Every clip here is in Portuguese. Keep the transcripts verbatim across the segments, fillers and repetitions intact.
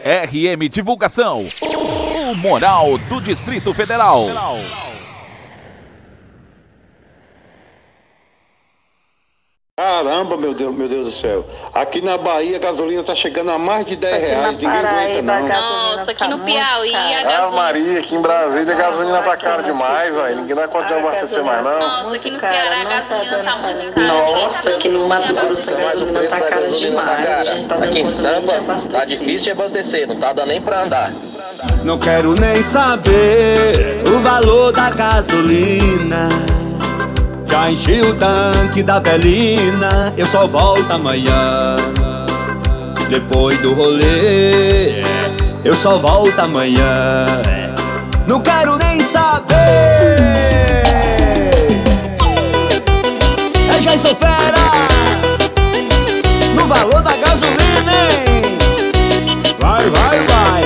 R M Divulgação, o Moral do Distrito Federal. Caramba, meu Deus, meu Deus do céu. Aqui na Bahia a gasolina tá chegando a mais de dez reais. Ninguém aguenta, não. Nossa, aqui no Piauí a gasolina... Ah, Maria, aqui em Brasília a gasolina tá cara demais, velho. Ninguém dá conta de abastecer mais, não. Nossa, aqui no Ceará a gasolina tá muito cara. Nossa, aqui no Mato Grosso a gasolina tá cara demais. Aqui em Sampa tá difícil de abastecer, não tá dando nem pra andar. Não quero nem saber o valor da gasolina. Já enchi o tanque da velina, eu só volto amanhã. Depois do rolê, eu só volto amanhã. Não quero nem saber. Eu já sou fera no valor da gasolina, hein? Vai, vai, vai.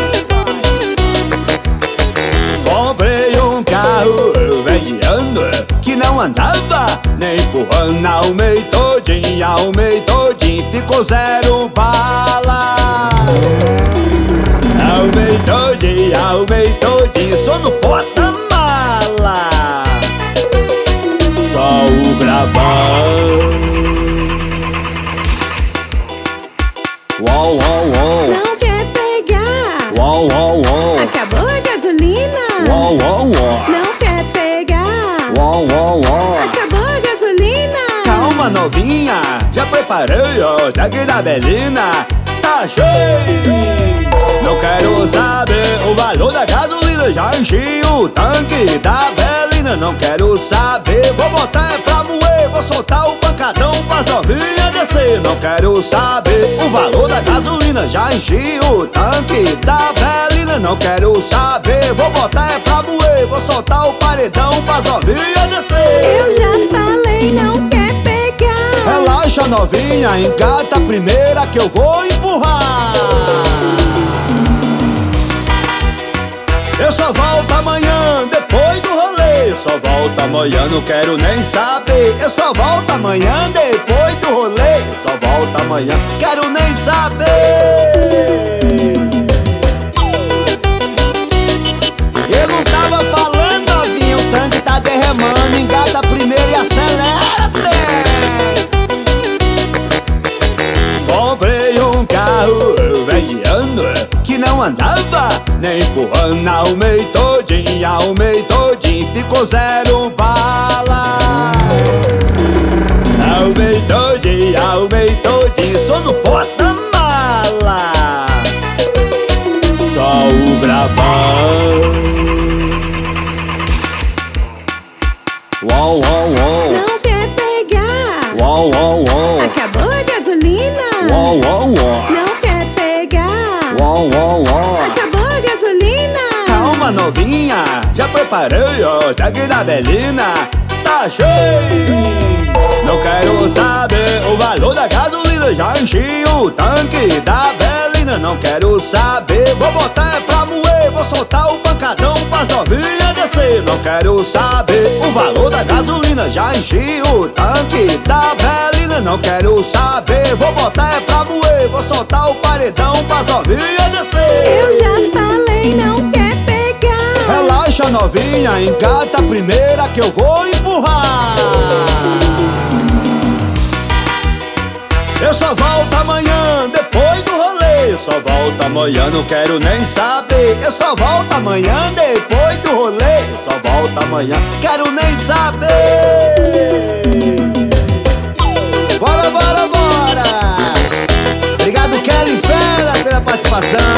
Comprei um carro velhando que não andava nem empurrando. Arrumei todinho, arrumei todinho, ficou zero bala. Arrumei todinho, arrumei todinho, só no porta-mala. Só o bravão. Uou, uou, uou. Não quer pegar. Uou, uou, uou. Acabou a gasolina. Uou, uou, uou. Não quer pegar. Uou, uou, uou. Acabou a gasolina. Calma, novinha, já preparei o tanque da Belina. Tá cheio. Não quero saber o valor da gasolina. Já enchi o tanque da Belina. Não quero saber, vou botar é pra moer. Vou soltar o pancadão pras novinhas descer. Não quero saber o valor da gasolina. Já enchi o tanque da Belina. Não quero saber, vou botar é pra moer. Vou soltar o paredão pras novinhas descer. Eu já falei, não quer pegar. Relaxa, novinha, engata a primeira que eu vou empurrar. Eu só volto amanhã, depois do rolê. Eu só volto amanhã, não quero nem saber. Eu só volto amanhã, depois do rolê. Eu só volto amanhã, quero nem saber. Eu não tava falando, novinho, o tanque tá derramando. Engata a primeira e acelera, trem. Comprei um carro velhando que não andava nem empurrando. Arrumei todinho, arrumei todinho, ficou zero bala. Arrumei todinho, arrumei todinho, só no porta-mala. Só o bravão. Uou, uou, uou. Não quer pegar. Uou, uou, uou. Acabou a gasolina. Uou, uou, uou. Não quer pegar. Uou, uou, uou. Acabou a gasolina. Calma, novinha, já preparei o tanque da Belina. Tá cheio. Não quero saber o valor da gasolina. Já enchi o tanque da Belina. Não quero saber, vou botar é pra moer. Vou soltar o pancadão pras novinhas descer. Não quero saber o valor da gasolina. Já enchi o tanque da Belina. Não quero saber, vou botar é pra moer. Vou soltar o paredão pras novinhas descer. Eu já falei, não quer pegar. Relaxa, novinha, engata a primeira que eu vou empurrar. Eu só volto amanhã, depois do rolê. Eu só volto amanhã, não quero nem saber. Eu só volto amanhã, depois do rolê. Eu só volto amanhã, quero nem saber. Bora, bora, bora. Obrigado, Kelly Fera, pela participação.